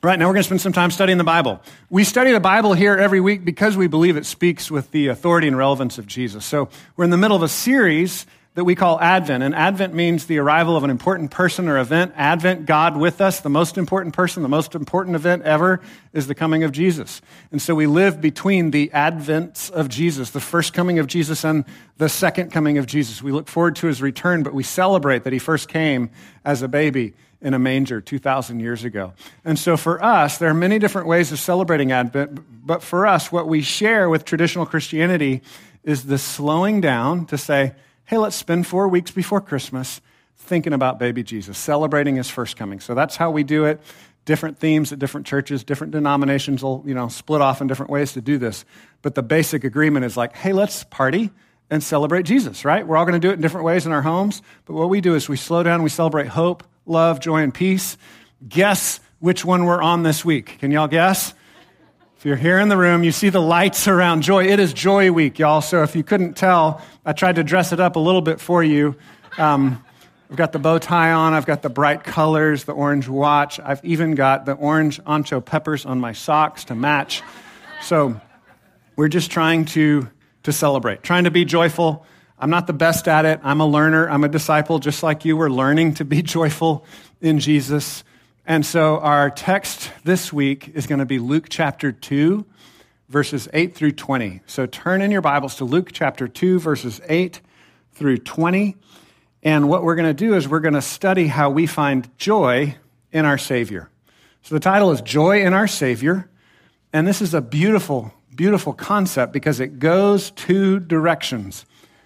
Right, now we're going to spend some time studying the Bible. We study the Bible here every week because we believe it speaks with the authority and relevance of Jesus. So we're in the middle of a series that we call Advent, and Advent means the arrival of an important person or event. Advent, God with us, the most important person, the most important event ever is the coming of Jesus. And so we live between the advents of Jesus, the first coming of Jesus and the second coming of Jesus. We look forward to his return, but we celebrate that he first came as a baby in a manger 2,000 years ago. And so for us, there are many different ways of celebrating Advent, but for us, what we share with traditional Christianity is the slowing down to say, hey, let's spend 4 weeks before Christmas thinking about baby Jesus, celebrating his first coming. So that's how we do it. Different themes at different churches, different denominations will, split off in different ways to do this. But the basic agreement is like, hey, let's party and celebrate Jesus, right? We're all going to do it in different ways in our homes. But what we do is we slow down, we celebrate hope, love, joy, and peace. Guess which one we're on this week. Can y'all guess? If you're here in the room, you see the lights around joy. It is Joy Week, y'all. So if you couldn't tell, I tried to dress it up a little bit for you. I've got the bow tie on. I've got the bright colors, the orange watch. I've even got the orange ancho peppers on my socks to match. So we're just trying to celebrate, trying to be joyful. I'm not the best at it. I'm a learner. I'm a disciple just like you. We're learning to be joyful in Jesus. And so our text this week is going to be Luke chapter 2, verses 8 through 20. So turn in your Bibles to Luke chapter 2, verses 8 through 20. And what we're going to do is we're going to study how we find joy in our Savior. So the title is Joy in Our Savior. And this is a beautiful, beautiful concept because it goes two directions.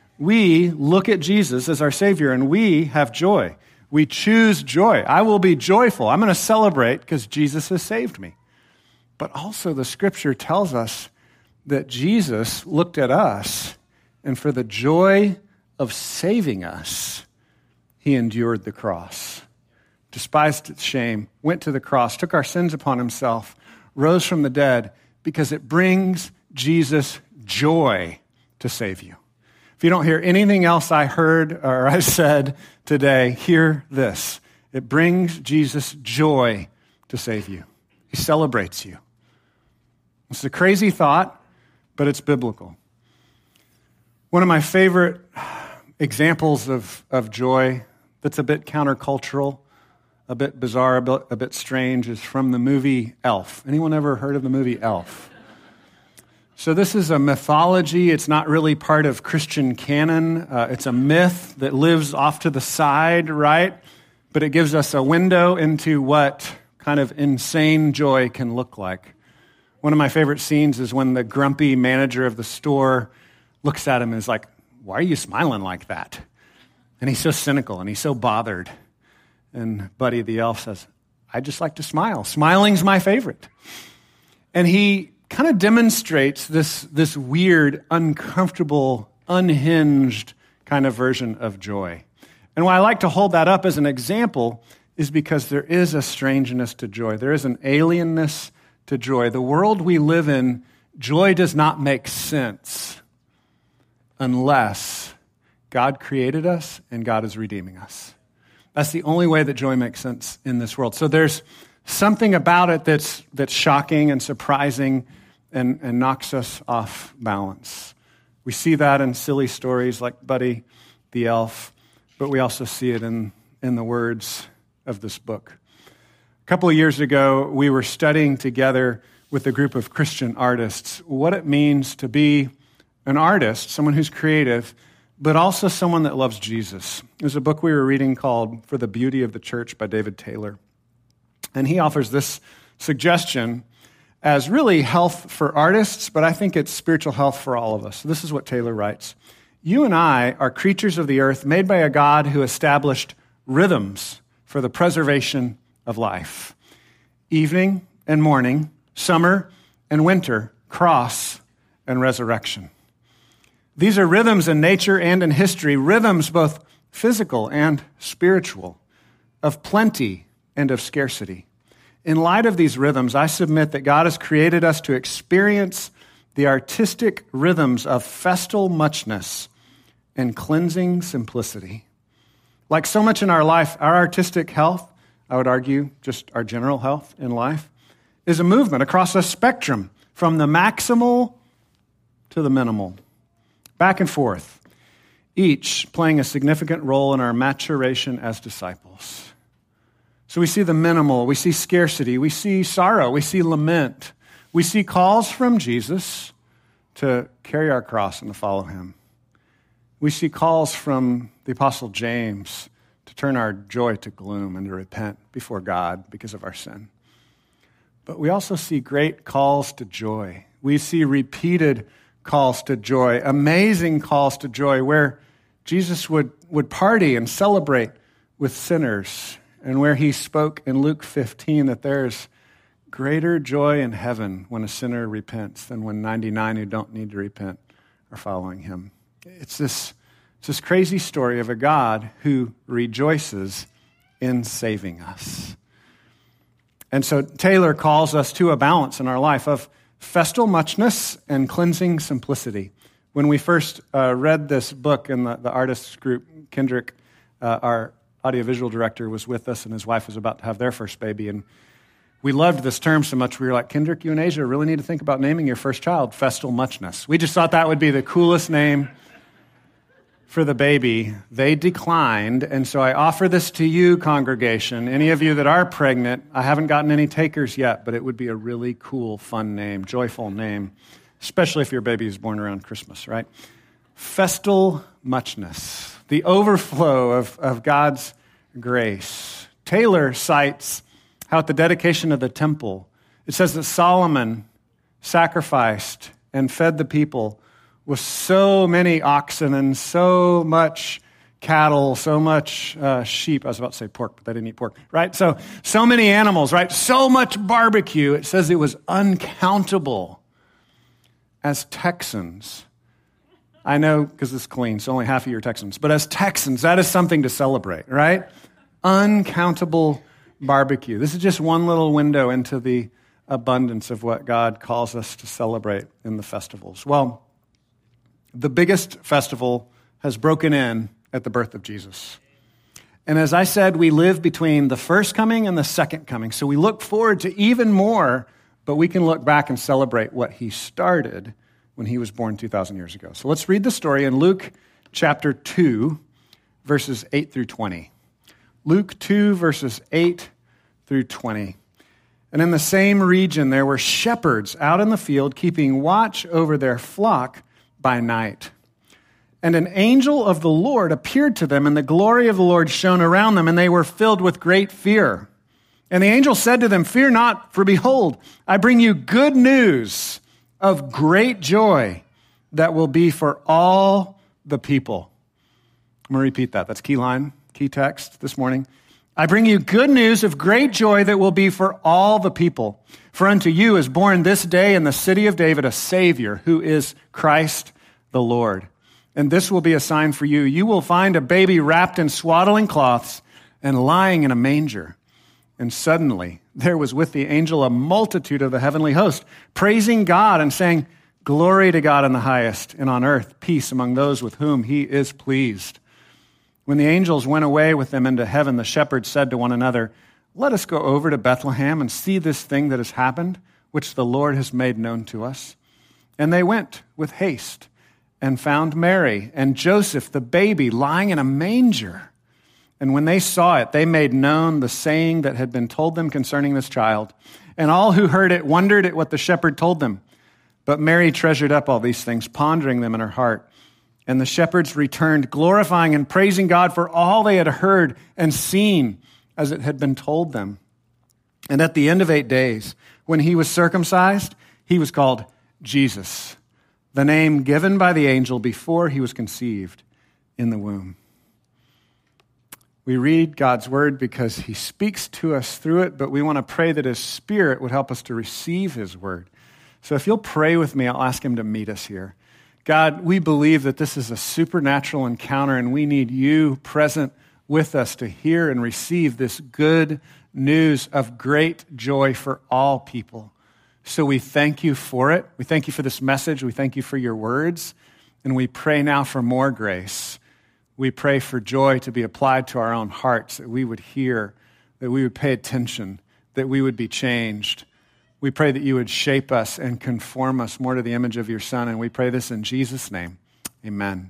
We look at Jesus as our Savior and we have joy. We choose joy. I will be joyful. I'm going to celebrate because Jesus has saved me. But also the scripture tells us that Jesus looked at us and for the joy of saving us, he endured the cross, despised its shame, went to the cross, took our sins upon himself, rose from the dead because it brings Jesus joy to save you. If you don't hear anything else I heard or I said today, hear this. It brings Jesus joy to save you. He celebrates you. It's a crazy thought, but it's biblical. One of my favorite examples of joy that's a bit countercultural, a bit bizarre, a bit strange is from the movie Elf. Anyone ever heard of the movie Elf? So this is a mythology. It's not really part of Christian canon. It's a myth that lives off to the side, right? But it gives us a window into what kind of insane joy can look like. One of my favorite scenes is when the grumpy manager of the store looks at him and is like, why are you smiling like that? And he's so cynical and he's so bothered. And Buddy the elf says, I just like to smile. Smiling's my favorite. And he kind of demonstrates this weird, uncomfortable, unhinged kind of version of joy. And why I like to hold that up as an example is because there is a strangeness to joy. There is an alienness to joy. The world we live in, joy does not make sense unless God created us and God is redeeming us. That's the only way that joy makes sense in this world. So there's something about it that's shocking and surprising and knocks us off balance. We see that in silly stories like Buddy the elf, but we also see it in the words of this book. A couple of years ago, we were studying together with a group of Christian artists what it means to be an artist, someone who's creative, but also someone that loves Jesus. There's a book we were reading called For the Beauty of the Church by David Taylor. And he offers this suggestion as really health for artists, but I think it's spiritual health for all of us. So this is what Taylor writes. You and I are creatures of the earth made by a God who established rhythms for the preservation of life. Evening and morning, summer and winter, cross and resurrection. These are rhythms in nature and in history, rhythms both physical and spiritual, of plenty and of scarcity. In light of these rhythms, I submit that God has created us to experience the artistic rhythms of festal muchness and cleansing simplicity. Like so much in our life, our artistic health, I would argue just our general health in life, is a movement across a spectrum from the maximal to the minimal, back and forth, each playing a significant role in our maturation as disciples. So we see the minimal, we see scarcity, we see sorrow, we see lament, we see calls from Jesus to carry our cross and to follow him. We see calls from the Apostle James to turn our joy to gloom and to repent before God because of our sin. But we also see great calls to joy. We see repeated calls to joy, amazing calls to joy, where Jesus would party and celebrate with sinners, and where he spoke in Luke 15 that there's greater joy in heaven when a sinner repents than when 99 who don't need to repent are following him. It's this crazy story of a God who rejoices in saving us. And so Taylor calls us to a balance in our life of festal muchness and cleansing simplicity. When we first read this book in the artists group, Kendrick, our audiovisual director, was with us, and his wife was about to have their first baby. And we loved this term so much, we were like, Kendrick, you and Asia really need to think about naming your first child Festal Muchness. We just thought that would be the coolest name for the baby. They declined, and so I offer this to you, congregation. Any of you that are pregnant, I haven't gotten any takers yet, but it would be a really cool, fun name, joyful name, especially if your baby is born around Christmas, right? Festal Muchness, the overflow of God's grace. Taylor cites how at the dedication of the temple, it says that Solomon sacrificed and fed the people with so many oxen and so much cattle, so much sheep. I was about to say pork, but they didn't eat pork, right? So many animals, right? So much barbecue. It says it was uncountable. As Texans, I know because it's clean, so only half of you are Texans, but as Texans, that is something to celebrate, right? Uncountable barbecue. This is just one little window into the abundance of what God calls us to celebrate in the festivals. Well, the biggest festival has broken in at the birth of Jesus. And as I said, we live between the first coming and the second coming. So we look forward to even more, but we can look back and celebrate what he started when he was born 2,000 years ago. So let's read the story in Luke chapter 2, verses 8 through 20. Luke 2, verses 8 through 20. And in the same region, there were shepherds out in the field, keeping watch over their flock by night. And an angel of the Lord appeared to them, and the glory of the Lord shone around them, and they were filled with great fear. And the angel said to them, "Fear not, for behold, I bring you good news of great joy that will be for all the people." I'm going to repeat that. That's key line, key text this morning. I bring you good news of great joy that will be for all the people. For unto you is born this day in the city of David a Savior, who is Christ the Lord. And this will be a sign for you. You will find a baby wrapped in swaddling cloths and lying in a manger. And suddenly there was with the angel a multitude of the heavenly host, praising God and saying, "Glory to God in the highest, and on earth peace among those with whom he is pleased." When the angels went away with them into heaven, the shepherds said to one another, "Let us go over to Bethlehem and see this thing that has happened, which the Lord has made known to us." And they went with haste and found Mary and Joseph, the baby, lying in a manger. And when they saw it, they made known the saying that had been told them concerning this child. And all who heard it wondered at what the shepherd told them. But Mary treasured up all these things, pondering them in her heart. And the shepherds returned, glorifying and praising God for all they had heard and seen as it had been told them. And at the end of 8 days, when he was circumcised, he was called Jesus, the name given by the angel before he was conceived in the womb. We read God's word because he speaks to us through it, but we want to pray that his Spirit would help us to receive his word. So if you'll pray with me, I'll ask him to meet us here. God, we believe that this is a supernatural encounter, and we need you present with us to hear and receive this good news of great joy for all people. So we thank you for it. We thank you for this message. We thank you for your words. And we pray now for more grace. We pray for joy to be applied to our own hearts, that we would hear, that we would pay attention, that we would be changed. We pray that you would shape us and conform us more to the image of your Son, and we pray this in Jesus' name. Amen.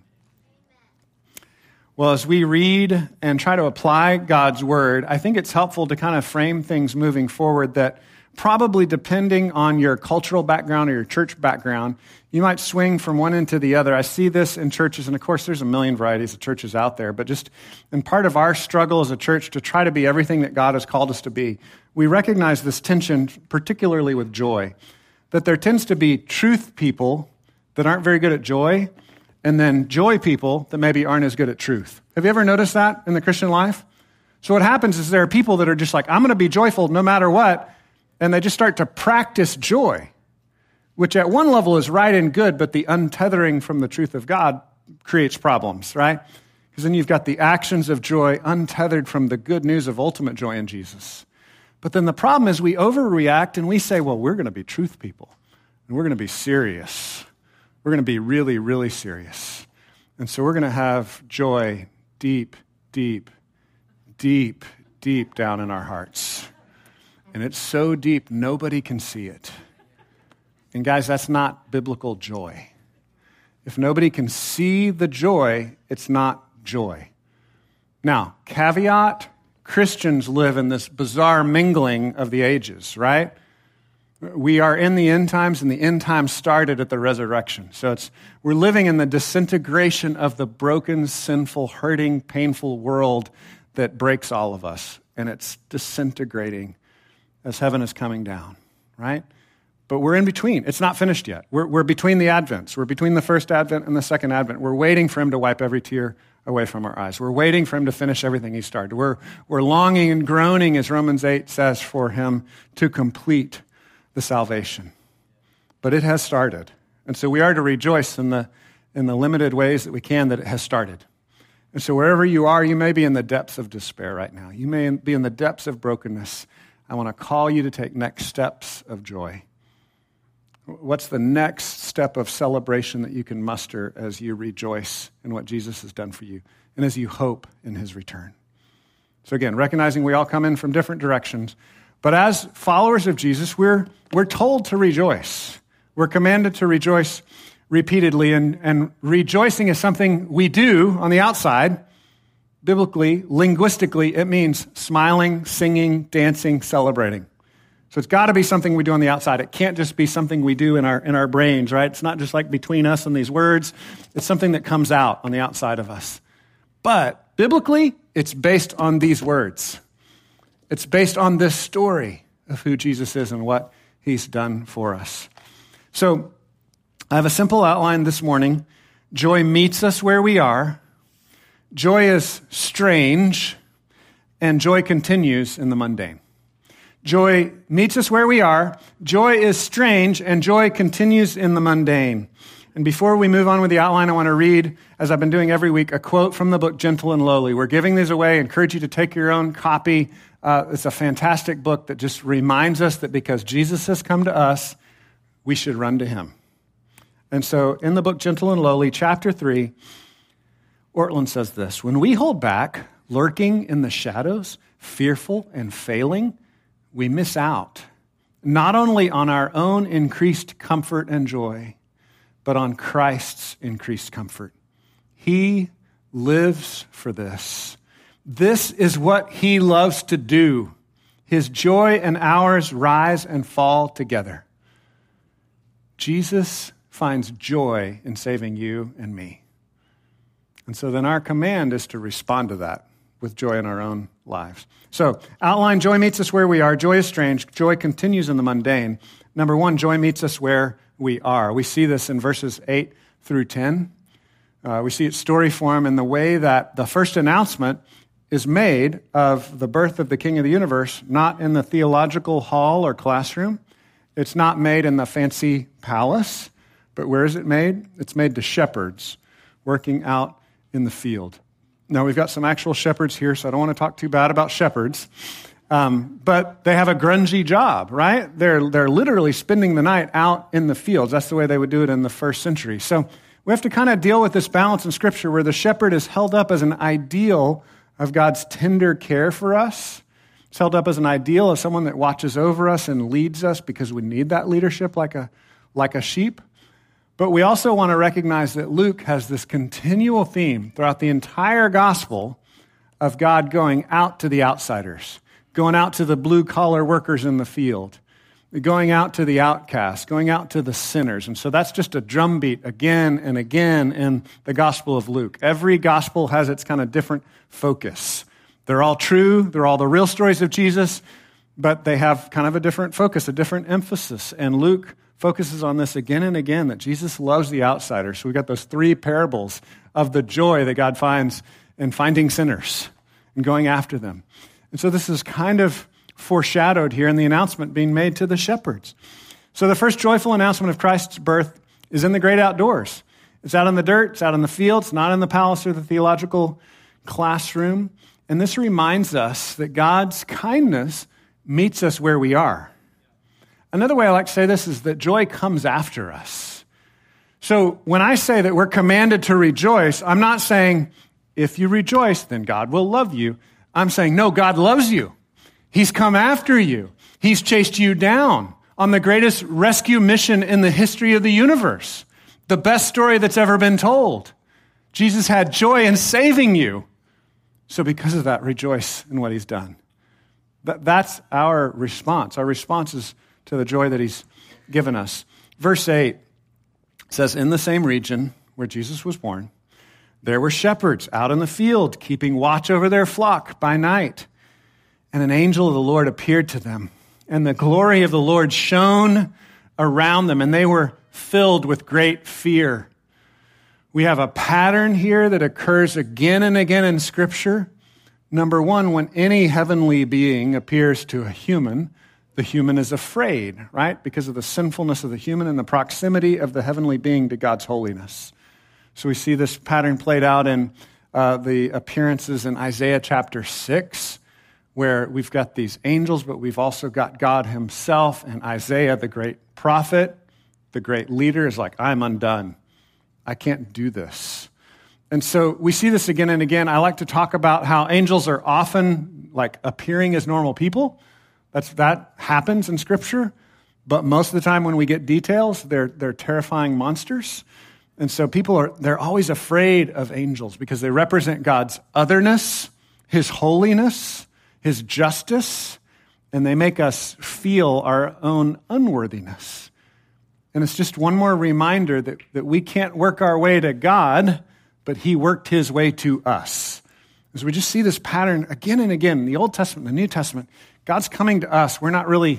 Well, as we read and try to apply God's word, I think it's helpful to kind of frame things moving forward that probably depending on your cultural background or your church background, you might swing from one end to the other. I see this in churches, and of course there's a million varieties of churches out there, but just in part of our struggle as a church to try to be everything that God has called us to be, we recognize this tension, particularly with joy, that there tends to be truth people that aren't very good at joy, and then joy people that maybe aren't as good at truth. Have you ever noticed that in the Christian life? So what happens is there are people that are just like, I'm going to be joyful no matter what, and they just start to practice joy, which at one level is right and good, but the untethering from the truth of God creates problems, right? Because then you've got the actions of joy untethered from the good news of ultimate joy in Jesus. But then the problem is we overreact and we say, well, we're going to be truth people, and we're going to be serious. We're going to be really, really serious. And so we're going to have joy deep, deep, deep, deep down in our hearts. And it's so deep, nobody can see it. And guys, that's not biblical joy. If nobody can see the joy, it's not joy. Now, caveat, Christians live in this bizarre mingling of the ages, right? We are in the end times, and the end times started at the resurrection. So we're living in the disintegration of the broken, sinful, hurting, painful world that breaks all of us. And it's disintegrating as heaven is coming down, right? But we're in between. It's not finished yet. We're between the Advents. We're between the first Advent and the second Advent. We're waiting for him to wipe every tear away from our eyes. We're waiting for him to finish everything he started. We're longing and groaning, as Romans 8 says, for him to complete the salvation. But it has started. And so we are to rejoice in the limited ways that we can that it has started. And so wherever you are, you may be in the depths of despair right now. You may be in the depths of brokenness. I want to call you to take next steps of joy. What's the next step of celebration that you can muster as you rejoice in what Jesus has done for you and as you hope in his return? So again, recognizing we all come in from different directions, but as followers of Jesus, we're told to rejoice. We're commanded to rejoice repeatedly, and rejoicing is something we do on the outside. Biblically, linguistically, it means smiling, singing, dancing, celebrating. So it's got to be something we do on the outside. It can't just be something we do in our brains, right? It's not just like between us and these words. It's something that comes out on the outside of us. But biblically, it's based on these words. It's based on this story of who Jesus is and what he's done for us. So I have a simple outline this morning. Joy meets us where we are. Joy is strange, and joy continues in the mundane. Joy meets us where we are. Joy is strange, and joy continues in the mundane. And before we move on with the outline, I want to read, as I've been doing every week, a quote from the book Gentle and Lowly. We're giving these away. I encourage you to take your own copy. It's a fantastic book that just reminds us that because Jesus has come to us, we should run to him. And so in the book Gentle and Lowly, chapter 3, Ortlund says this: when we hold back, lurking in the shadows, fearful and failing, we miss out, not only on our own increased comfort and joy, but on Christ's increased comfort. He lives for this. This is what he loves to do. His joy and ours rise and fall together. Jesus finds joy in saving you and me. And so then our command is to respond to that with joy in our own lives. So, outline, joy meets us where we are. Joy is strange. Joy continues in the mundane. Number one, joy meets us where we are. We see this in verses 8 through 10. We see its story form in the way that the first announcement is made of the birth of the King of the universe, not in the theological hall or classroom. It's not made in the fancy palace, but where is it made? It's made to shepherds working out in the field. Now, we've got some actual shepherds here, so I don't want to talk too bad about shepherds. But they have a grungy job, right? They're literally spending the night out in the fields. That's the way they would do it in the first century. So we have to kind of deal with this balance in Scripture where the shepherd is held up as an ideal of God's tender care for us. It's held up as an ideal of someone that watches over us and leads us because we need that leadership like a sheep. But we also want to recognize that Luke has this continual theme throughout the entire gospel of God going out to the outsiders, going out to the blue-collar workers in the field, going out to the outcasts, going out to the sinners. And so that's just a drumbeat again and again in the Gospel of Luke. Every gospel has its kind of different focus. They're all true. They're all the real stories of Jesus, but they have kind of a different focus, a different emphasis. And Luke focuses on this again and again, that Jesus loves the outsiders. So we've got those three parables of the joy that God finds in finding sinners and going after them. And so this is kind of foreshadowed here in the announcement being made to the shepherds. So the first joyful announcement of Christ's birth is in the great outdoors. It's out in the dirt, it's out in the fields, not in the palace or the theological classroom. And this reminds us that God's kindness meets us where we are. Another way I like to say this is that joy comes after us. So when I say that we're commanded to rejoice, I'm not saying if you rejoice, then God will love you. I'm saying, no, God loves you. He's come after you. He's chased you down on the greatest rescue mission in the history of the universe. The best story that's ever been told. Jesus had joy in saving you. So because of that, rejoice in what he's done. That's our response. Our response is to the joy that he's given us. Verse 8 says, in the same region where Jesus was born, there were shepherds out in the field, keeping watch over their flock by night. And an angel of the Lord appeared to them, and the glory of the Lord shone around them, and they were filled with great fear. We have a pattern here that occurs again and again in Scripture. Number one, when any heavenly being appears to a human, the human is afraid, right? Because of the sinfulness of the human and the proximity of the heavenly being to God's holiness. So we see this pattern played out in the appearances in Isaiah chapter 6, where we've got these angels, but we've also got God himself. And Isaiah, the great prophet, the great leader, is like, I'm undone. I can't do this. And so we see this again and again. I like to talk about how angels are often like appearing as normal people. That happens in Scripture. But most of the time when we get details, they're terrifying monsters. And so they're always afraid of angels because they represent God's otherness, his holiness, his justice, and they make us feel our own unworthiness. And it's just one more reminder that we can't work our way to God, but he worked his way to us. As we just see this pattern again and again in the Old Testament, the New Testament, God's coming to us. We're not really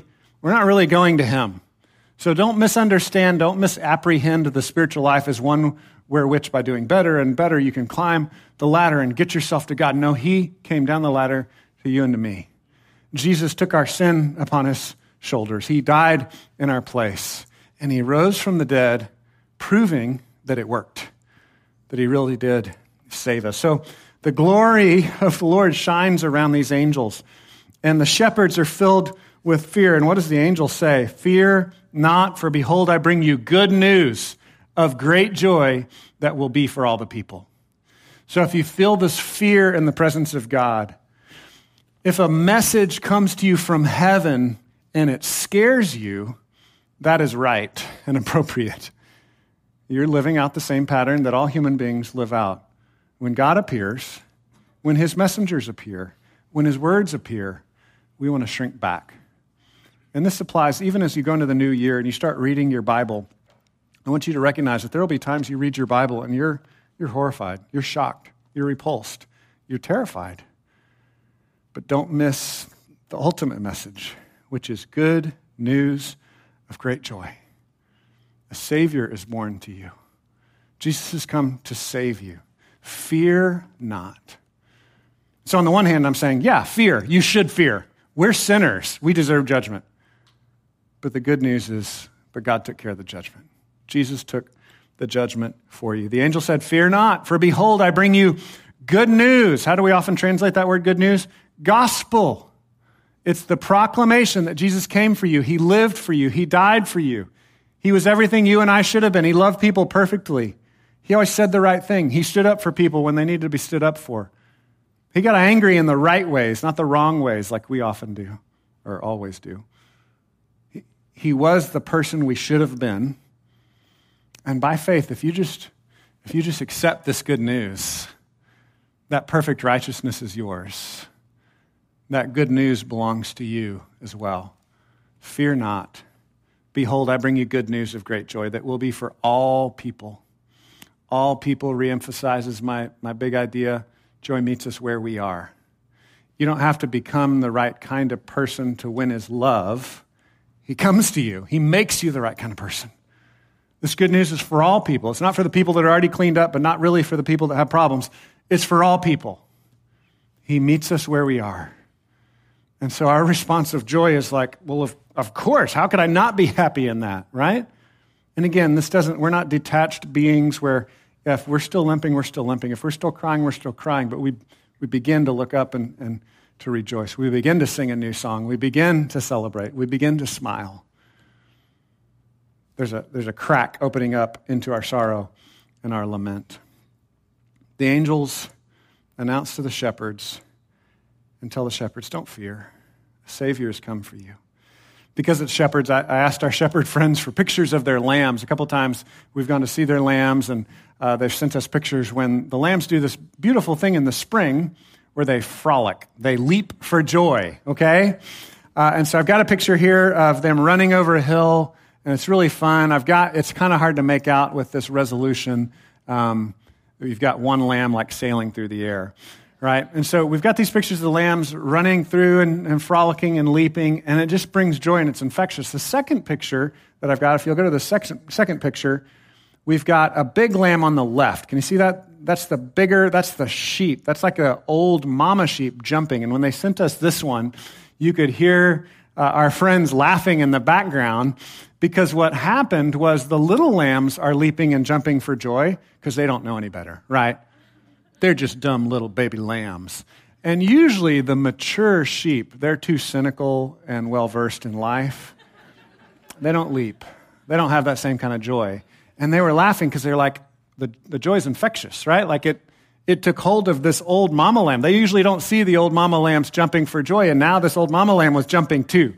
going to him. So don't misunderstand, don't misapprehend the spiritual life as one where which by doing better and better you can climb the ladder and get yourself to God. No, he came down the ladder to you and to me. Jesus took our sin upon his shoulders. He died in our place. And he rose from the dead, proving that it worked, that he really did save us. So the glory of the Lord shines around these angels, and the shepherds are filled with fear. And what does the angel say? Fear not, for behold, I bring you good news of great joy that will be for all the people. So if you feel this fear in the presence of God, if a message comes to you from heaven and it scares you, that is right and appropriate. You're living out the same pattern that all human beings live out. When God appears, when his messengers appear, when his words appear, we want to shrink back. And this applies even as you go into the new year and you start reading your Bible. I want you to recognize that there will be times you read your Bible and you're horrified, you're shocked, you're repulsed, you're terrified. But don't miss the ultimate message, which is good news of great joy. A Savior is born to you. Jesus has come to save you. Fear not. So on the one hand, I'm saying, yeah, fear. You should fear. We're sinners. We deserve judgment. But the good news is, but God took care of the judgment. Jesus took the judgment for you. The angel said, fear not, for behold, I bring you good news. How do we often translate that word good news? Gospel. It's the proclamation that Jesus came for you. He lived for you. He died for you. He was everything you and I should have been. He loved people perfectly. He always said the right thing. He stood up for people when they needed to be stood up for. He got angry in the right ways, not the wrong ways like we often do or always do. He was the person we should have been. And by faith, if you just accept this good news, that perfect righteousness is yours. That good news belongs to you as well. Fear not. Behold, I bring you good news of great joy that will be for all people. All people reemphasizes my big idea. Joy meets us where we are. You don't have to become the right kind of person to win his love. He comes to you. He makes you the right kind of person. This good news is for all people. It's not for the people that are already cleaned up, but not really for the people that have problems. It's for all people. He meets us where we are. And so our response of joy is like, well, of course, how could I not be happy in that, right? And again, we're not detached beings where if we're still limping, we're still limping. If we're still crying, we're still crying. But we begin to look up and to rejoice. We begin to sing a new song. We begin to celebrate. We begin to smile. There's a crack opening up into our sorrow and our lament. The angels announce to the shepherds and tell the shepherds, don't fear. A Savior has come for you. Because it's shepherds, I asked our shepherd friends for pictures of their lambs. A couple times we've gone to see their lambs, and they've sent us pictures when the lambs do this beautiful thing in the spring where they frolic. They leap for joy, okay? And so I've got a picture here of them running over a hill, and it's really fun. It's kind of hard to make out with this resolution. You've got one lamb like sailing through the air. Right? And so we've got these pictures of the lambs running through and frolicking and leaping, and it just brings joy and it's infectious. The second picture that I've got, if you'll go to the second picture, we've got a big lamb on the left. Can you see that? That's the sheep. That's like an old mama sheep jumping. And when they sent us this one, you could hear our friends laughing in the background because what happened was the little lambs are leaping and jumping for joy because they don't know any better, right? They're just dumb little baby lambs. And usually the mature sheep, they're too cynical and well-versed in life. They don't leap. They don't have that same kind of joy. And they were laughing because they're like, the joy is infectious, right? Like it took hold of this old mama lamb. They usually don't see the old mama lambs jumping for joy, and now this old mama lamb was jumping too.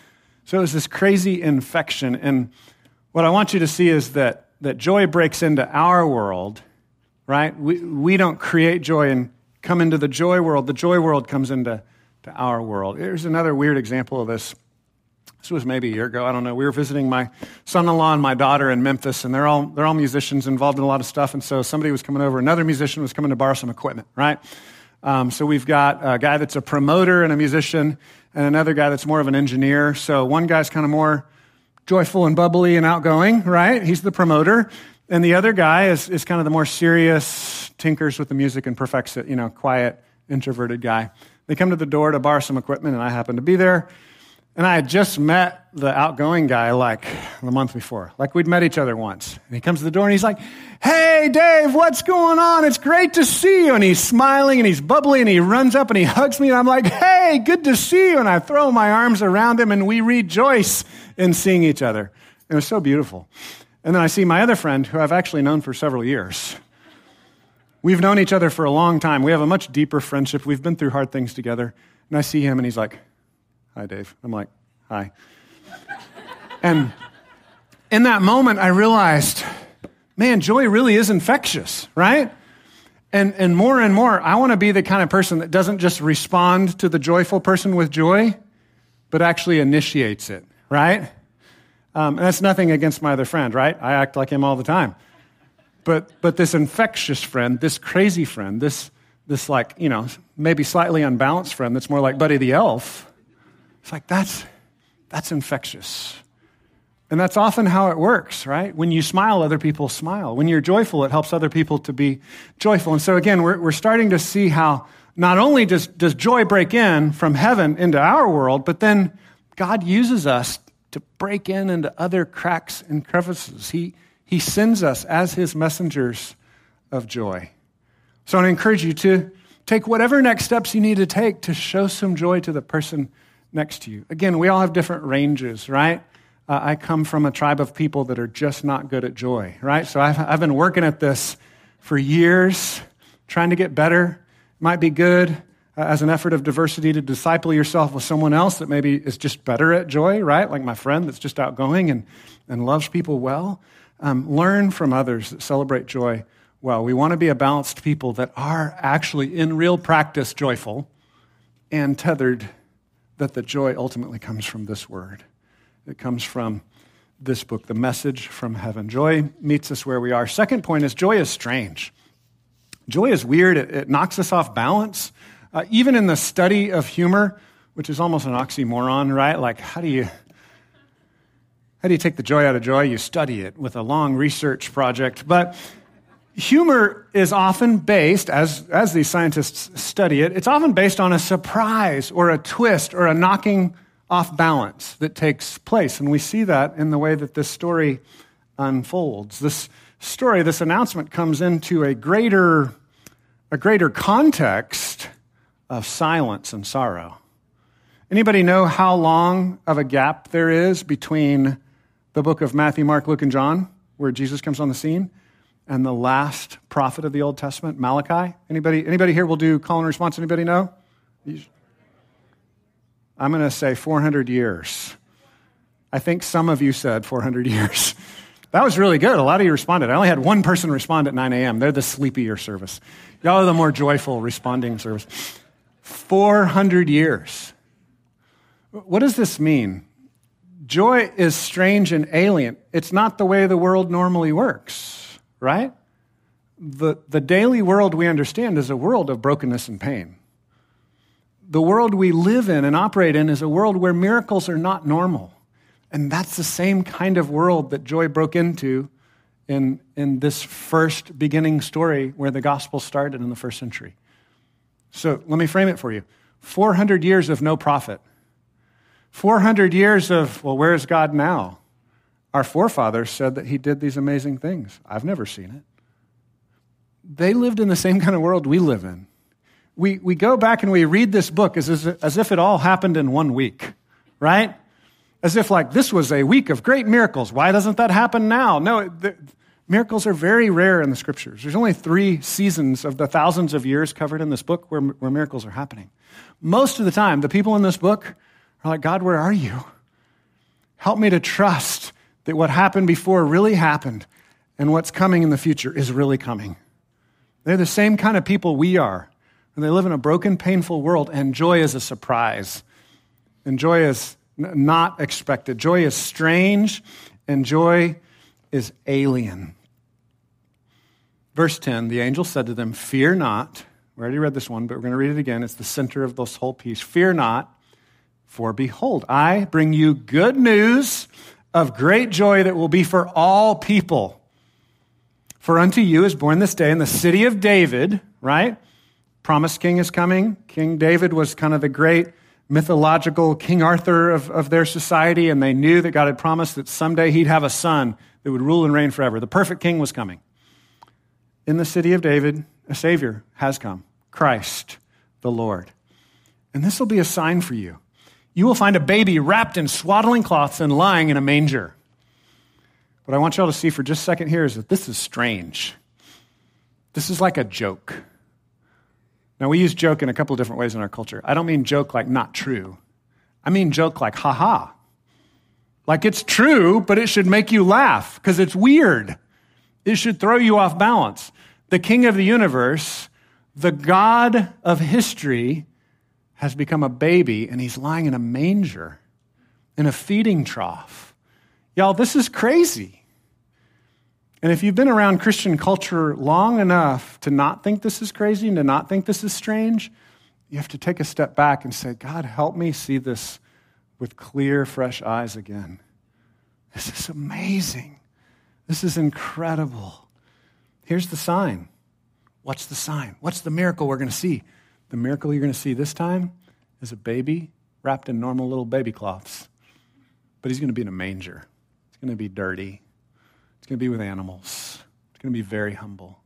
So it was this crazy infection. And what I want you to see is that joy breaks into our world, right? We don't create joy and come into the joy world. The joy world comes into our world. Here's another weird example of this. This was maybe a year ago. I don't know. We were visiting my son-in-law and my daughter in Memphis, and they're all musicians involved in a lot of stuff. And so somebody was coming over. Another musician was coming to borrow some equipment, right? So we've got a guy that's a promoter and a musician, and another guy that's more of an engineer. So one guy's kind of more joyful and bubbly and outgoing, right? He's the promoter. And the other guy is kind of the more serious, tinkers with the music and perfects it, quiet, introverted guy. They come to the door to borrow some equipment, and I happen to be there. And I had just met the outgoing guy like the month before. Like we'd met each other once. And he comes to the door and he's like, hey, Dave, what's going on? It's great to see you. And he's smiling and he's bubbly and he runs up and he hugs me. And I'm like, hey, good to see you. And I throw my arms around him and we rejoice in seeing each other. It was so beautiful. And then I see my other friend who I've actually known for several years. We've known each other for a long time. We have a much deeper friendship. We've been through hard things together. And I see him and he's like, hi, Dave. I'm like, hi. And in that moment, I realized, man, joy really is infectious, right? And more, I want to be the kind of person that doesn't just respond to the joyful person with joy, but actually initiates it, right? And that's nothing against my other friend, right? I act like him all the time. But this infectious friend, this crazy friend, this like, maybe slightly unbalanced friend that's more like Buddy the Elf, it's like that's infectious. And that's often how it works, right? When you smile, other people smile. When you're joyful, it helps other people to be joyful. And so again, we're starting to see how not only does joy break in from heaven into our world, but then God uses us to break into other cracks and crevices. He sends us as his messengers of joy. So I want to encourage you to take whatever next steps you need to take to show some joy to the person next to you. Again, we all have different ranges, right? I come from a tribe of people that are just not good at joy, right? So I've been working at this for years, trying to get better. Might be good, as an effort of diversity to disciple yourself with someone else that maybe is just better at joy, right? Like my friend that's just outgoing and loves people well. Learn from others that celebrate joy well. We want to be a balanced people that are actually in real practice joyful and tethered that the joy ultimately comes from this word. It comes from this book, the message from heaven. Joy meets us where we are. Second point is joy is strange. Joy is weird. It knocks us off balance. Even in the study of humor, which is almost an oxymoron, right? Like, how do you take the joy out of joy? You study it with a long research project. But humor is often based, as these scientists study it, it's often based on a surprise or a twist or a knocking off balance that takes place. And we see that in the way that this story unfolds. This story, this announcement comes into a greater context of silence and sorrow. Anybody know how long of a gap there is between the book of Matthew, Mark, Luke, and John, where Jesus comes on the scene, and the last prophet of the Old Testament, Malachi? Anybody here will do call and response? Anybody know? I'm going to say 400 years. I think some of you said 400 years. That was really good. A lot of you responded. I only had one person respond at 9 a.m. They're the sleepier service. Y'all are the more joyful responding service. 400 years. What does this mean? Joy is strange and alien. It's not the way the world normally works, right? The daily world we understand is a world of brokenness and pain. The world we live in and operate in is a world where miracles are not normal. And that's the same kind of world that joy broke into in this first beginning story where the gospel started in the first century. So let me frame it for you. 400 years of no prophet. 400 years of, well, where is God now? Our forefathers said that he did these amazing things. I've never seen it. They lived in the same kind of world we live in. We go back and we read this book as if it all happened in 1 week, right? As if like this was a week of great miracles. Why doesn't that happen now? No, miracles are very rare in the scriptures. There's only 3 seasons of the thousands of years covered in this book where miracles are happening. Most of the time, the people in this book are like, God, where are you? Help me to trust that what happened before really happened and what's coming in the future is really coming. They're the same kind of people we are. And they live in a broken, painful world, and joy is a surprise. And joy is not expected. Joy is strange, and joy is alien. Verse 10, the angel said to them, fear not. We already read this one, but we're going to read it again. It's the center of this whole piece. Fear not, for behold, I bring you good news of great joy that will be for all people. For unto you is born this day in the city of David, right? Promised king is coming. King David was kind of the great mythological King Arthur of their society, and they knew that God had promised that someday he'd have a son that would rule and reign forever. The perfect king was coming. In the city of David, a Savior has come, Christ the Lord. And this will be a sign for you. You will find a baby wrapped in swaddling cloths and lying in a manger. What I want y'all to see for just a second here is that this is strange. This is like a joke. Now, we use joke in a couple of different ways in our culture. I don't mean joke like not true. I mean joke like ha-ha. Like it's true, but it should make you laugh because it's weird. It should throw you off balance. The King of the universe, the God of history, has become a baby, and he's lying in a manger, in a feeding trough. Y'all, this is crazy. And if you've been around Christian culture long enough to not think this is crazy and to not think this is strange, you have to take a step back and say, God, help me see this with clear, fresh eyes again. This is amazing. This is incredible. Here's the sign. What's the sign? What's the miracle we're going to see? The miracle you're going to see this time is a baby wrapped in normal little baby cloths. But he's going to be in a manger. It's going to be dirty. It's going to be with animals. It's going to be very humble.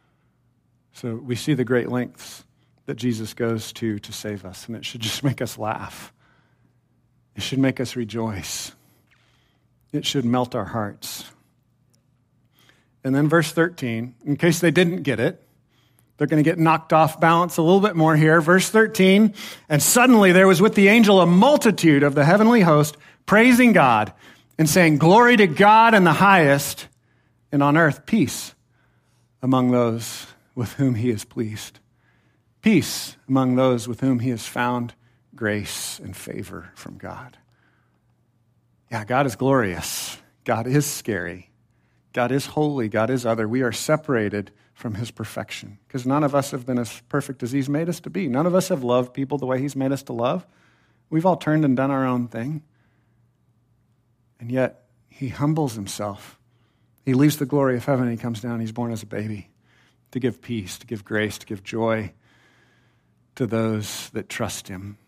So we see the great lengths that Jesus goes to save us, and it should just make us laugh. It should make us rejoice. It should melt our hearts. And then verse 13, in case they didn't get it, They're going to get knocked off balance a little bit more here. Verse 13, and suddenly there was with the angel a multitude of the heavenly host praising God and saying, glory to God in the highest, and on earth peace among those with whom he is pleased. Peace among those with whom he has found grace and favor from God. Yeah, God is glorious. God is scary. God is holy. God is other. We are separated from his perfection because none of us have been as perfect as he's made us to be. None of us have loved people the way he's made us to love. We've all turned and done our own thing. And yet he humbles himself. He leaves the glory of heaven and he comes down. He's born as a baby to give peace, to give grace, to give joy to those that trust him.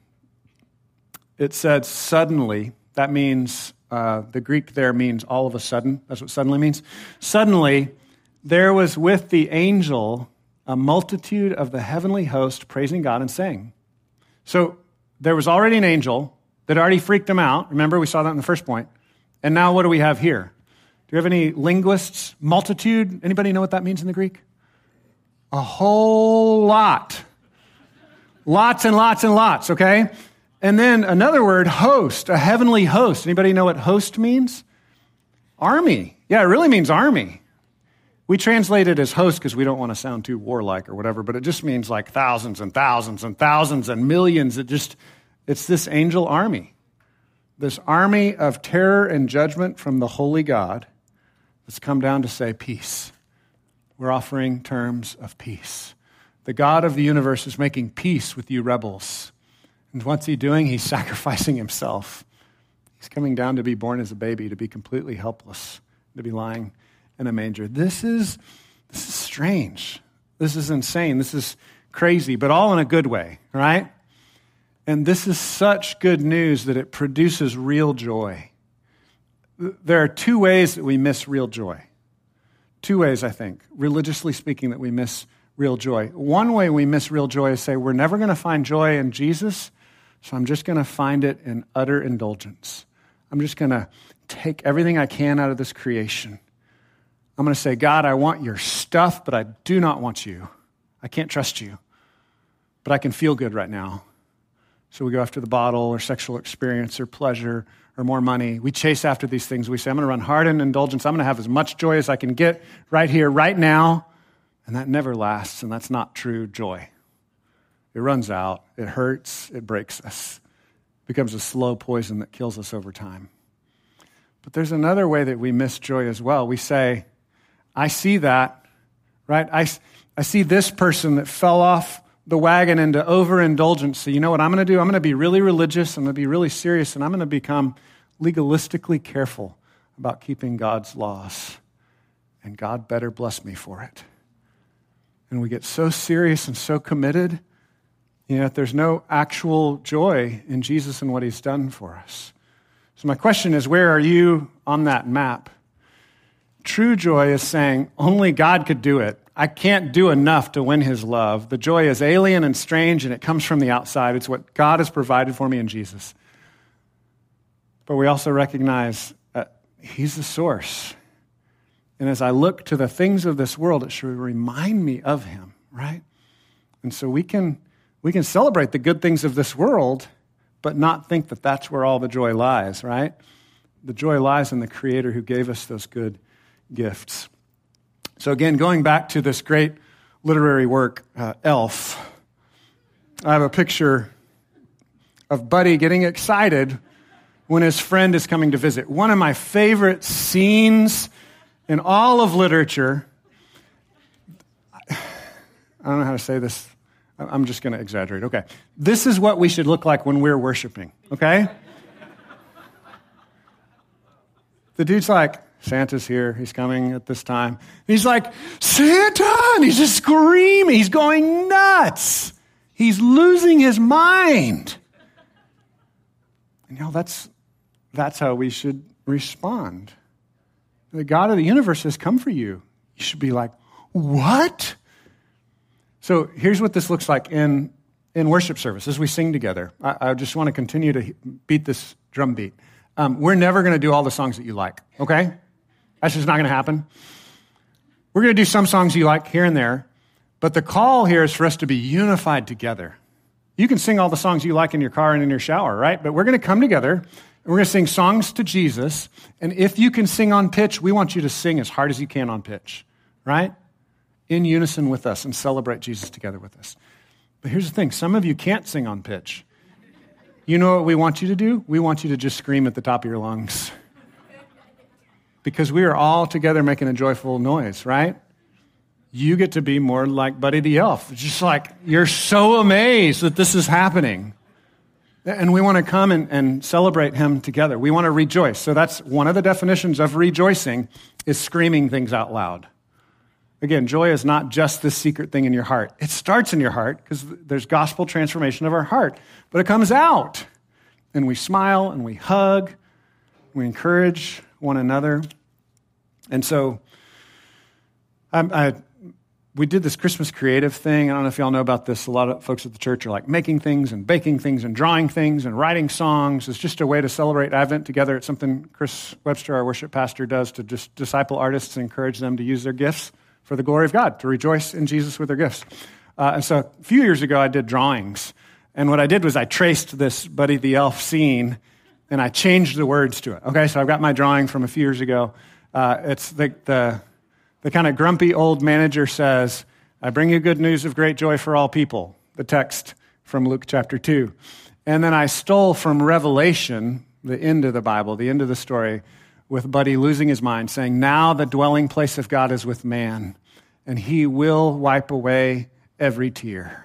It said suddenly. That means, the Greek there means all of a sudden. That's what suddenly means. Suddenly, there was with the angel a multitude of the heavenly host praising God and saying. So there was already an angel that already freaked him out. Remember, we saw that in the first point. And now what do we have here? Do you have any linguists? Multitude? Anybody know what that means in the Greek? A whole lot. Lots and lots and lots, okay? And then another word, host, a heavenly host. Anybody know what host means? Army. Yeah, it really means army. We translate it as host because we don't want to sound too warlike or whatever, but it just means like thousands and thousands and thousands and millions. It's this angel army. This army of terror and judgment from the holy God that's come down to say peace. We're offering terms of peace. The God of the universe is making peace with you rebels. And what's he doing? He's sacrificing himself. He's coming down to be born as a baby, to be completely helpless, to be lying in a manger. This is strange. This is insane. This is crazy, but all in a good way, right? And this is such good news that it produces real joy. There are two ways that we miss real joy. Two ways, I think, religiously speaking, that we miss real joy. One way we miss real joy is say, we're never going to find joy in Jesus, so I'm just going to find it in utter indulgence. I'm just going to take everything I can out of this creation. I'm going to say, God, I want your stuff, but I do not want you. I can't trust you, but I can feel good right now. So we go after the bottle or sexual experience or pleasure or more money. We chase after these things. We say, I'm going to run hard in indulgence. I'm going to have as much joy as I can get right here, right now. And that never lasts, and that's not true joy. It runs out. It hurts. It breaks us. It becomes a slow poison that kills us over time. But there's another way that we miss joy as well. We say, I see that, right? I see this person that fell off the wagon into overindulgence. So you know what I'm going to do? I'm going to be really religious. I'm going to be really serious, and I'm going to become legalistically careful about keeping God's laws. And God better bless me for it. And we get so serious and so committed, yet there's no actual joy in Jesus and what he's done for us. So my question is, where are you on that map? True joy is saying, only God could do it. I can't do enough to win his love. The joy is alien and strange, and it comes from the outside. It's what God has provided for me in Jesus. But we also recognize he's the source. And as I look to the things of this world, it should remind me of him, right? And so we can celebrate the good things of this world, but not think that that's where all the joy lies, right? The joy lies in the Creator who gave us those good gifts. So again, going back to this great literary work, Elf, I have a picture of Buddy getting excited when his friend is coming to visit. One of my favorite scenes in all of literature. I don't know how to say this. I'm just going to exaggerate. Okay. This is what we should look like when we're worshiping, okay? The dude's like, Santa's here. He's coming at this time. He's like, Santa! And he's just screaming. He's going nuts. He's losing his mind. And that's how we should respond. The God of the universe has come for you. You should be like, what? So here's what this looks like in worship service as we sing together. I just want to continue to beat this drum beat. We're never going to do all the songs that you like, okay? That's just not going to happen. We're going to do some songs you like here and there, But the call here is for us to be unified together. You can sing all the songs you like in your car and in your shower, right? But we're going to come together, and we're going to sing songs to Jesus. And if you can sing on pitch, we want you to sing as hard as you can on pitch, right? In unison with us and celebrate Jesus together with us. But here's the thing. Some of you can't sing on pitch. You know what we want you to do? We want you to just scream at the top of your lungs. Because we are all together making a joyful noise, right? You get to be more like Buddy the Elf. It's just like, you're so amazed that this is happening. And we want to come and celebrate him together. We want to rejoice. So that's one of the definitions of rejoicing, is screaming things out loud. Again, joy is not just this secret thing in your heart. It starts in your heart because there's gospel transformation of our heart. But it comes out. And we smile and we hug. We encourage one another. And so we did this Christmas creative thing. I don't know if y'all know about this. A lot of folks at the church are like making things and baking things and drawing things and writing songs. It's just a way to celebrate Advent together. It's something Chris Webster, our worship pastor, does to just disciple artists and encourage them to use their gifts for the glory of God, to rejoice in Jesus with their gifts. And so a few years ago, I did drawings. And what I did was I traced this Buddy the Elf scene, and I changed the words to it. Okay, so I've got my drawing from a few years ago. It's the kind of grumpy old manager says, I bring you good news of great joy for all people, the text from Luke chapter 2. And then I stole from Revelation, the end of the Bible, the end of the story, with Buddy losing his mind, saying, now the dwelling place of God is with man, and he will wipe away every tear.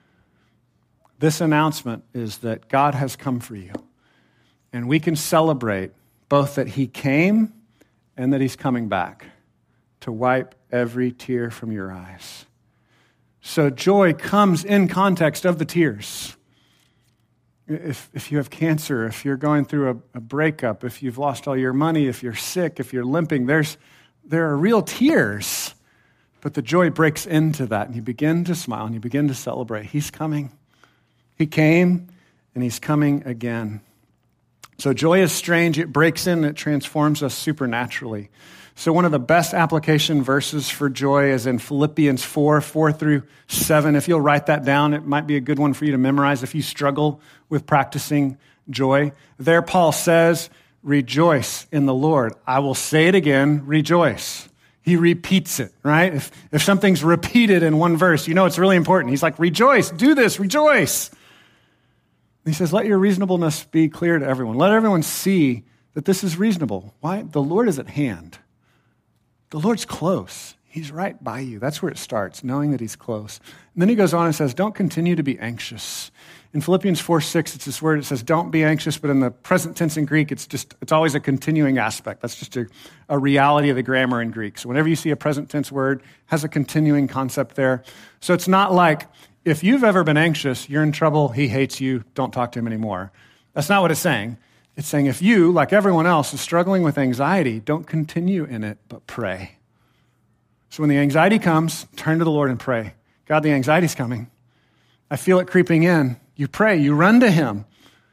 This announcement is that God has come for you, and we can celebrate both that he came and that he's coming back to wipe every tear from your eyes. So joy comes in context of the tears. If you have cancer, if you're going through a breakup, if you've lost all your money, if you're sick, if you're limping, there are real tears. But the joy breaks into that, and you begin to smile, and you begin to celebrate. He's coming. He came, and he's coming again. So joy is strange. It breaks in, and it transforms us supernaturally. So one of the best application verses for joy is in Philippians 4:4-7. If you'll write that down, it might be a good one for you to memorize if you struggle with practicing joy. There Paul says, rejoice in the Lord. I will say it again, rejoice. He repeats it, right? If something's repeated in one verse, you know it's really important. He's like, rejoice, do this, rejoice. He says, let your reasonableness be clear to everyone. Let everyone see that this is reasonable. Why? The Lord is at hand. The Lord's close. He's right by you. That's where it starts, knowing that he's close. And then he goes on and says, don't continue to be anxious. In Philippians 4:6, it's this word, it says, don't be anxious, but in the present tense in Greek, it's always a continuing aspect. That's just a reality of the grammar in Greek. So whenever you see a present tense word, it has a continuing concept there. So it's not like, if you've ever been anxious, you're in trouble, he hates you, don't talk to him anymore. That's not what it's saying. It's saying if you, like everyone else, is struggling with anxiety, don't continue in it, but pray. So when the anxiety comes, turn to the Lord and pray. God, the anxiety's coming. I feel it creeping in. You pray, you run to him.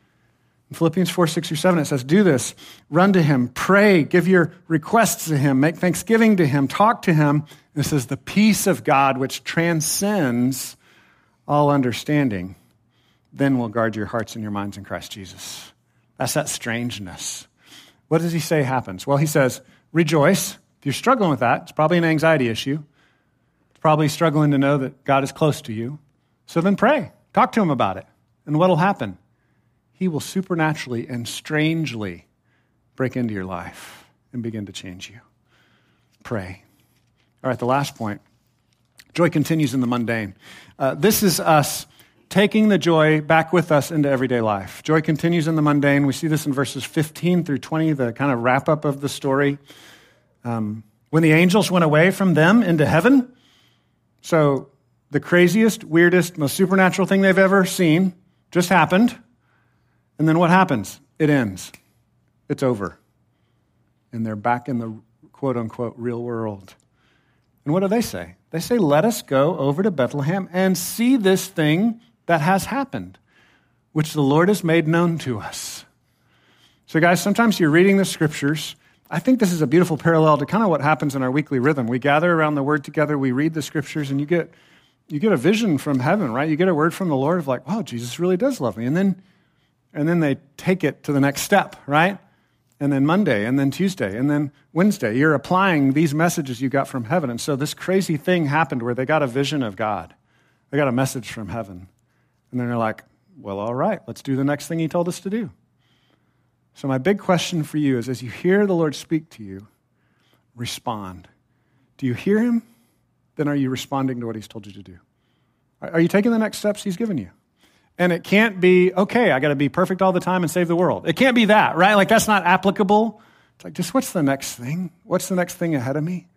In Philippians 4:6-7, it says, do this. Run to him, pray, give your requests to him, make thanksgiving to him, talk to him. And it says, the peace of God, which transcends all understanding, then will guard your hearts and your minds in Christ Jesus. That's that strangeness. What does he say happens? Well, he says, rejoice. If you're struggling with that, it's probably an anxiety issue. It's probably struggling to know that God is close to you. So then pray. Talk to him about it. And what will happen? He will supernaturally and strangely break into your life and begin to change you. Pray. All right, the last point. Joy continues in the mundane. This is us taking the joy back with us into everyday life. Joy continues in the mundane. We see this in verses 15-20, the kind of wrap-up of the story. When the angels went away from them into heaven, so the craziest, weirdest, most supernatural thing they've ever seen just happened. And then what happens? It ends. It's over. And they're back in the quote-unquote real world. And what do they say? They say, let us go over to Bethlehem and see this thing that has happened, which the Lord has made known to us. So guys, sometimes you're reading the scriptures. I think this is a beautiful parallel to kind of what happens in our weekly rhythm. We gather around the word together, we read the scriptures, and you get you get a vision from heaven, right? You get a word from the Lord of like, wow, Jesus really does love me. And then they take it to the next step, right? And then Monday, and then Tuesday, and then Wednesday. You're applying these messages you got from heaven. And so this crazy thing happened where they got a vision of God. They got a message from heaven. And then they're like, well, all right, let's do the next thing he told us to do. So my big question for you is, as you hear the Lord speak to you, respond. Do you hear him? Then are you responding to what he's told you to do? Are you taking the next steps he's given you? And it can't be, okay, I got to be perfect all the time and save the world. It can't be that, right? Like that's not applicable. It's like, just what's the next thing? What's the next thing ahead of me?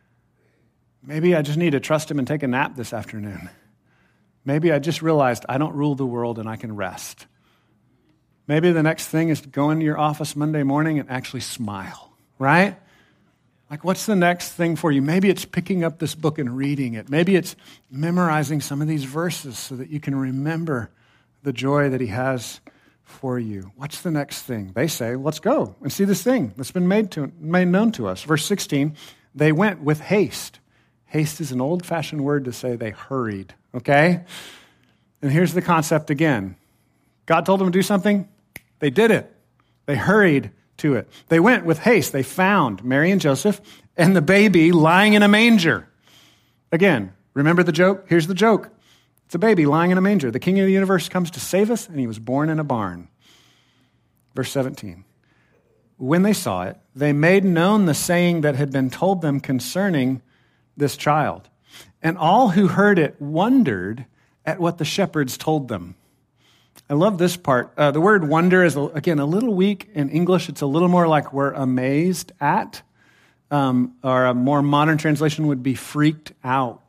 Maybe I just need to trust him and take a nap this afternoon. Maybe I just realized I don't rule the world and I can rest. Maybe the next thing is to go into your office Monday morning and actually smile, right? Like, what's the next thing for you? Maybe it's picking up this book and reading it. Maybe it's memorizing some of these verses so that you can remember the joy that he has for you. What's the next thing? They say, let's go and see this thing that's been made known to us. Verse 16, they went with haste. Haste is an old-fashioned word to say they hurried, okay? And here's the concept again. God told them to do something. They did it. They hurried to it. They went with haste. They found Mary and Joseph and the baby lying in a manger. Again, remember the joke? Here's the joke. It's a baby lying in a manger. The King of the universe comes to save us, and he was born in a barn. Verse 17. When they saw it, they made known the saying that had been told them concerning this child. And all who heard it wondered at what the shepherds told them. I love this part. The word wonder is, again, a little weak in English. It's a little more like we're amazed at, or a more modern translation would be freaked out.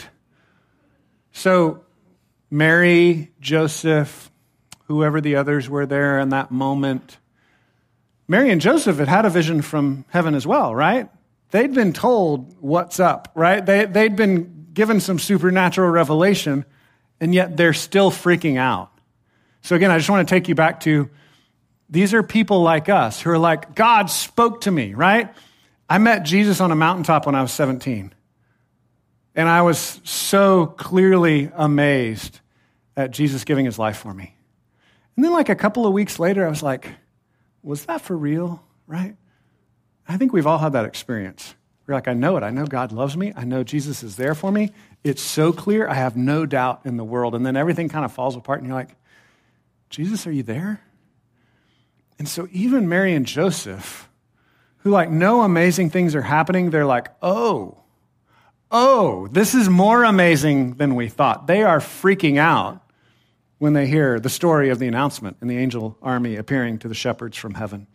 So Mary, Joseph, whoever the others were there in that moment, Mary and Joseph had a vision from heaven as well, right? They'd been told what's up, right? They'd been given some supernatural revelation, and yet they're still freaking out. So again, I just want to take you back to, these are people like us who are like, God spoke to me, right? I met Jesus on a mountaintop when I was 17. And I was so clearly amazed at Jesus giving his life for me. And then like a couple of weeks later, I was like, was that for real, right? I think we've all had that experience. We're like, I know it. I know God loves me. I know Jesus is there for me. It's so clear. I have no doubt in the world. And then everything kind of falls apart and you're like, Jesus, are you there? And so even Mary and Joseph, who like know amazing things are happening, they're like, oh, this is more amazing than we thought. They are freaking out when they hear the story of the announcement and the angel army appearing to the shepherds from heaven.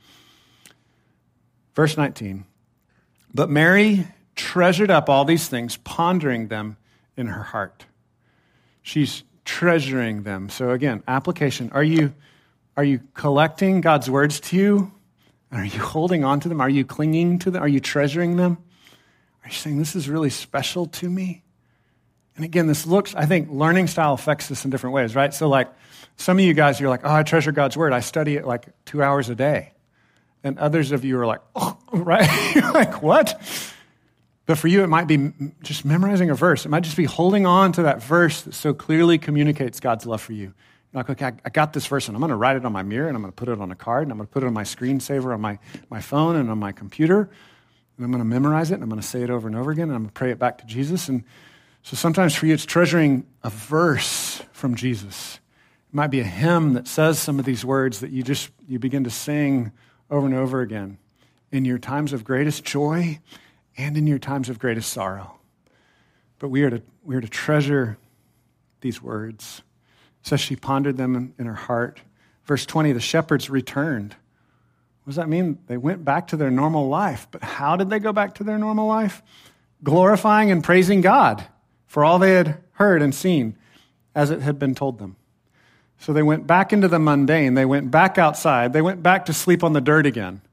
Verse 19, but Mary treasured up all these things, pondering them in her heart. She's treasuring them. So again, application. Are you collecting God's words to you? Are you holding on to them? Are you clinging to them? Are you treasuring them? Are you saying, this is really special to me? And again, I think learning style affects this in different ways, right? So like some of you guys, you're like, oh, I treasure God's word. I study it like 2 hours a day. And others of you are like, oh, right? You're like, what? But for you, it might be just memorizing a verse. It might just be holding on to that verse that so clearly communicates God's love for you. You're like, okay, I got this verse, and I'm going to write it on my mirror, and I'm going to put it on a card, and I'm going to put it on my screensaver on my phone and on my computer, and I'm going to memorize it, and I'm going to say it over and over again, and I'm going to pray it back to Jesus. And so sometimes for you, it's treasuring a verse from Jesus. It might be a hymn that says some of these words that you begin to sing over and over again in your times of greatest joy and in your times of greatest sorrow. But we are to treasure these words. It says she pondered them in her heart. Verse 20, the shepherds returned. What does that mean? They went back to their normal life. But how did they go back to their normal life? Glorifying and praising God for all they had heard and seen as it had been told them. So they went back into the mundane. They went back outside. They went back to sleep on the dirt again.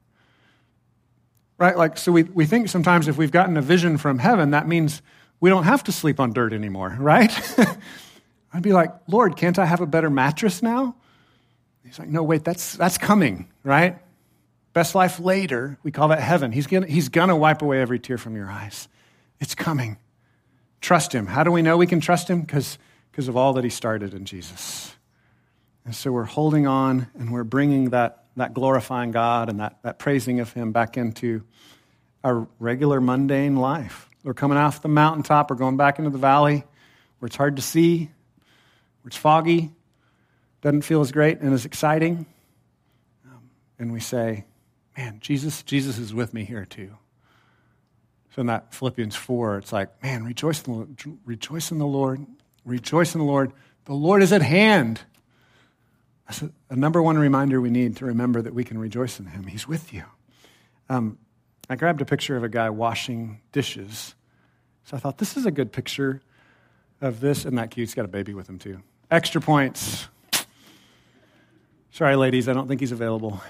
Right? Like, so we think sometimes if we've gotten a vision from heaven, that means we don't have to sleep on dirt anymore, right? I'd be like, Lord, can't I have a better mattress now? He's like, no, wait, that's coming, right? Best life later, we call that heaven. He's gonna wipe away every tear from your eyes. It's coming. Trust him. How do we know we can trust him? Because because of all that he started in Jesus. And so we're holding on and we're bringing that glorifying God and that praising of him back into our regular mundane life. We're coming off the mountaintop, we're going back into the valley where it's hard to see, where it's foggy, doesn't feel as great and as exciting. And we say, man, Jesus is with me here too. So in that Philippians 4, it's like, man, rejoice in the Lord, rejoice in the Lord. The Lord is at hand. That's a number one reminder we need to remember that we can rejoice in him. He's with you. I grabbed a picture of a guy washing dishes. So I thought, this is a good picture of this. Isn't that cute? He's got a baby with him too. Extra points. Sorry, ladies, I don't think he's available.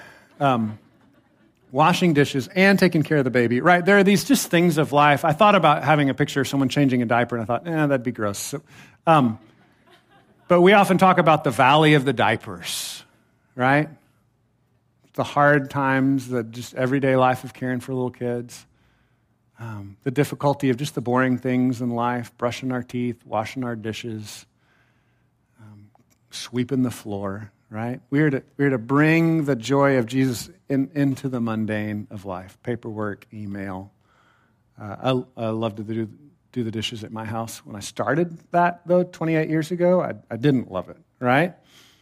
Washing dishes and taking care of the baby. Right, there are these just things of life. I thought about having a picture of someone changing a diaper, and I thought, that'd be gross. So, but we often talk about the valley of the diapers, right? The hard times, the just everyday life of caring for little kids. The difficulty of just the boring things in life, brushing our teeth, washing our dishes, sweeping the floor, right? We're to bring the joy of Jesus into the mundane of life, paperwork, email. I love to do the dishes at my house. When I started that, though, 28 years ago, I didn't love it, right?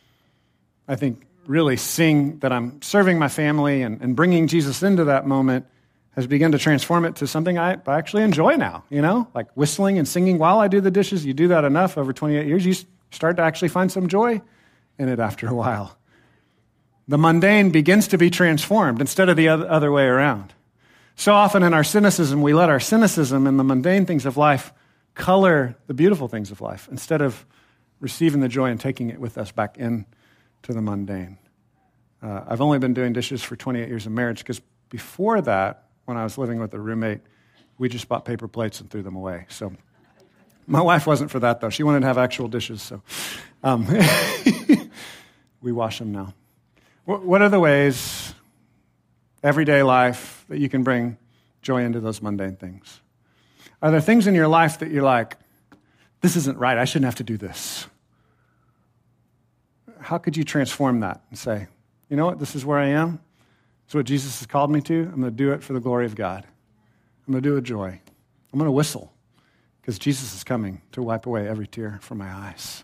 I think really seeing that I'm serving my family and bringing Jesus into that moment has begun to transform it to something I actually enjoy now, like whistling and singing while I do the dishes. You do that enough over 28 years, you start to actually find some joy in it after a while. The mundane begins to be transformed instead of the other way around. So often in our cynicism, we let our cynicism and the mundane things of life color the beautiful things of life instead of receiving the joy and taking it with us back into the mundane. I've only been doing dishes for 28 years of marriage because before that, when I was living with a roommate, we just bought paper plates and threw them away. So my wife wasn't for that, though. She wanted to have actual dishes, so we wash them now. What are the ways, everyday life, that you can bring joy into those mundane things? Are there things in your life that you're like, this isn't right, I shouldn't have to do this? How could you transform that and say, you know what, this is where I am. It's what Jesus has called me to. I'm going to do it for the glory of God. I'm going to do it with joy. I'm going to whistle because Jesus is coming to wipe away every tear from my eyes.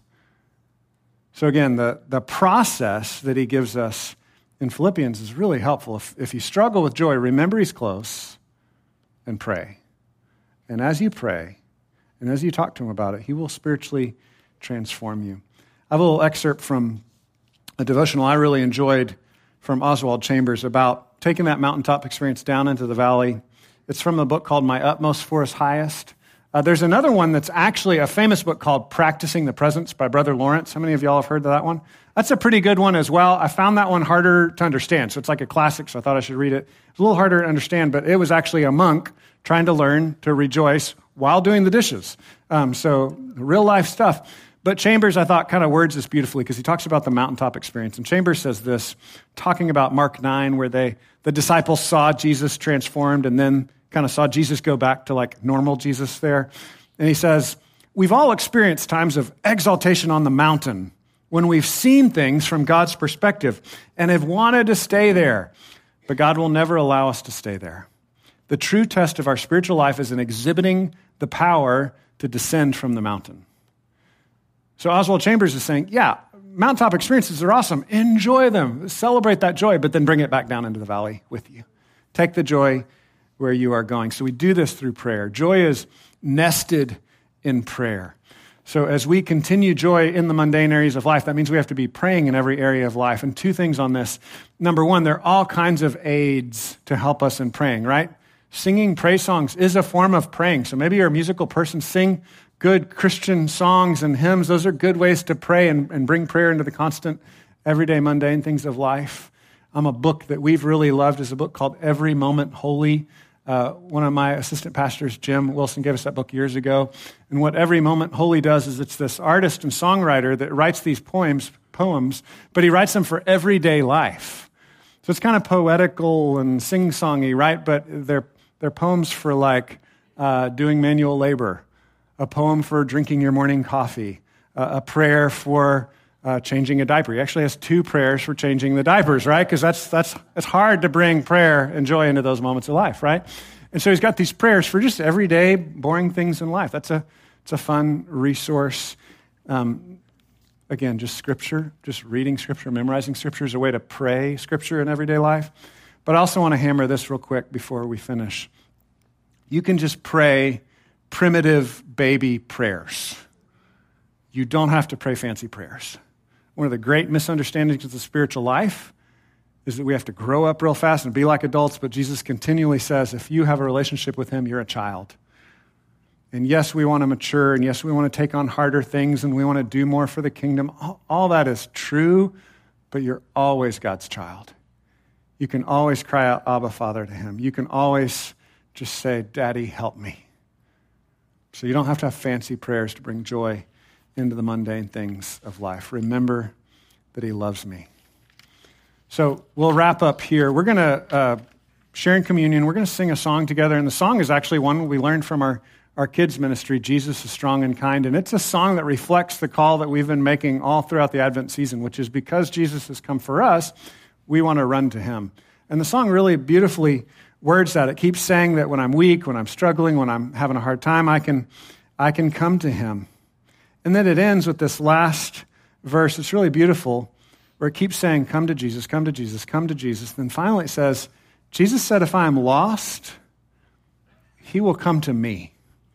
So again, the process that he gives us in Philippians is really helpful. If you struggle with joy, remember he's close and pray. And as you pray, and as you talk to him about it, he will spiritually transform you. I have a little excerpt from a devotional I really enjoyed from Oswald Chambers about taking that mountaintop experience down into the valley. It's from a book called My Utmost for His Highest. There's another one that's actually a famous book called Practicing the Presence by Brother Lawrence. How many of y'all have heard of that one? That's a pretty good one as well. I found that one harder to understand. So it's like a classic, so I thought I should read it. It's a little harder to understand, but it was actually a monk trying to learn to rejoice while doing the dishes. So real life stuff. But Chambers, I thought, kind of words this beautifully because he talks about the mountaintop experience. And Chambers says this, talking about Mark 9, where the disciples saw Jesus transformed and then kind of saw Jesus go back to like normal Jesus there. And he says, we've all experienced times of exaltation on the mountain when we've seen things from God's perspective and have wanted to stay there. But God will never allow us to stay there. The true test of our spiritual life is in exhibiting the power to descend from the mountain. So Oswald Chambers is saying, yeah, mountaintop experiences are awesome. Enjoy them. Celebrate that joy, but then bring it back down into the valley with you. Take the joy where you are going. So we do this through prayer. Joy is nested in prayer. So as we continue joy in the mundane areas of life, that means we have to be praying in every area of life. And two things on this. Number one, there are all kinds of aids to help us in praying, right? Singing praise songs is a form of praying. So maybe you're a musical person, sing good Christian songs and hymns. Those are good ways to pray and bring prayer into the constant, everyday, mundane things of life. A book that we've really loved is a book called Every Moment Holy. One of my assistant pastors, Jim Wilson, gave us that book years ago. And what Every Moment Holy does is it's this artist and songwriter that writes these poems, but he writes them for everyday life. So it's kind of poetical and sing-songy, right? But they're poems for like doing manual labor, a poem for drinking your morning coffee, a prayer for changing a diaper. He actually has 2 prayers for changing the diapers, right? Because it's hard to bring prayer and joy into those moments of life, right? And so he's got these prayers for just everyday boring things in life. It's a fun resource. Again, just Scripture, just reading Scripture, memorizing Scripture is a way to pray Scripture in everyday life. But I also want to hammer this real quick before we finish. You can just pray primitive baby prayers. You don't have to pray fancy prayers. One of the great misunderstandings of the spiritual life is that we have to grow up real fast and be like adults, but Jesus continually says, if you have a relationship with him, you're a child. And yes, we want to mature, and yes, we want to take on harder things, and we want to do more for the kingdom. All that is true, but you're always God's child. You can always cry out, Abba, Father, to him. You can always just say, Daddy, help me. So you don't have to have fancy prayers to bring joy into the mundane things of life. Remember that he loves me. So we'll wrap up here. We're going to share in communion. We're going to sing a song together, and the song is actually one we learned from our kids' ministry, Jesus is Strong and Kind, and it's a song that reflects the call that we've been making all throughout the Advent season, which is because Jesus has come for us, we want to run to him. And the song really beautifully words that. It keeps saying that when I'm weak, when I'm struggling, when I'm having a hard time, I can come to him. And then it ends with this last verse. It's really beautiful, where it keeps saying, come to Jesus, come to Jesus, come to Jesus. Then finally it says, Jesus said, if I am lost, he will come to me.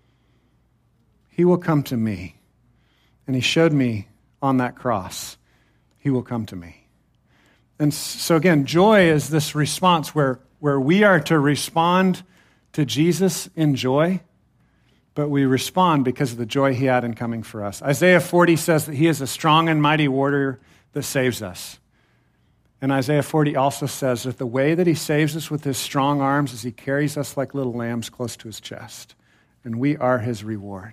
He will come to me. And he showed me on that cross, he will come to me. And so again, joy is this response where we are to respond to Jesus in joy, but we respond because of the joy he had in coming for us. Isaiah 40 says that he is a strong and mighty warrior that saves us. And Isaiah 40 also says that the way that he saves us with his strong arms is he carries us like little lambs close to his chest. And we are his reward.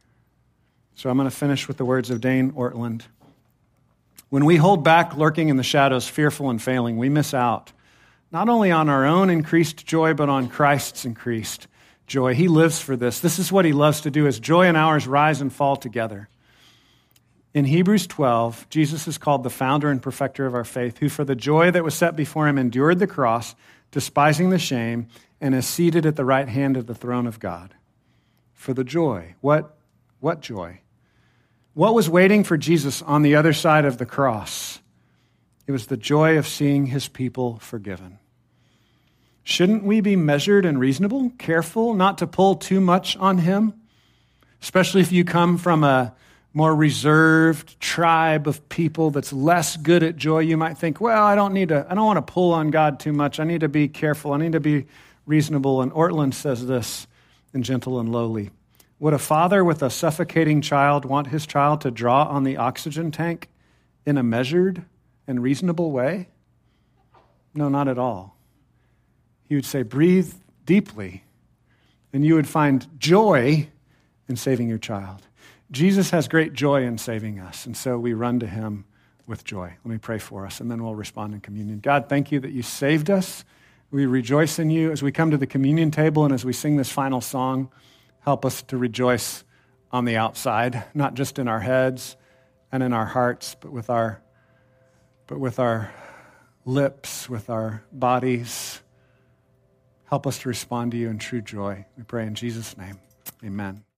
So I'm going to finish with the words of Dane Ortland. When we hold back, lurking in the shadows, fearful and failing, we miss out, not only on our own increased joy, but on Christ's increased joy. He lives for this. This is what he loves to do. His joy and ours rise and fall together. In Hebrews 12, Jesus is called the founder and perfecter of our faith, who for the joy that was set before him endured the cross, despising the shame, and is seated at the right hand of the throne of God. For the joy. What joy? What was waiting for Jesus on the other side of the cross? It was the joy of seeing his people forgiven. Shouldn't we be measured and reasonable, careful not to pull too much on him? Especially if you come from a more reserved tribe of people that's less good at joy, you might think, well, I don't want to pull on God too much. I need to be careful. I need to be reasonable. And Ortland says this in Gentle and Lowly. Would a father with a suffocating child want his child to draw on the oxygen tank in a measured and reasonable way? No, not at all. He would say, breathe deeply, and you would find joy in saving your child. Jesus has great joy in saving us, and so we run to him with joy. Let me pray for us, and then we'll respond in communion. God, thank you that you saved us. We rejoice in you as we come to the communion table and as we sing this final song. Help us to rejoice on the outside, not just in our heads and in our hearts, but with our lips, with our bodies. Help us to respond to you in true joy. We pray in Jesus' name. Amen.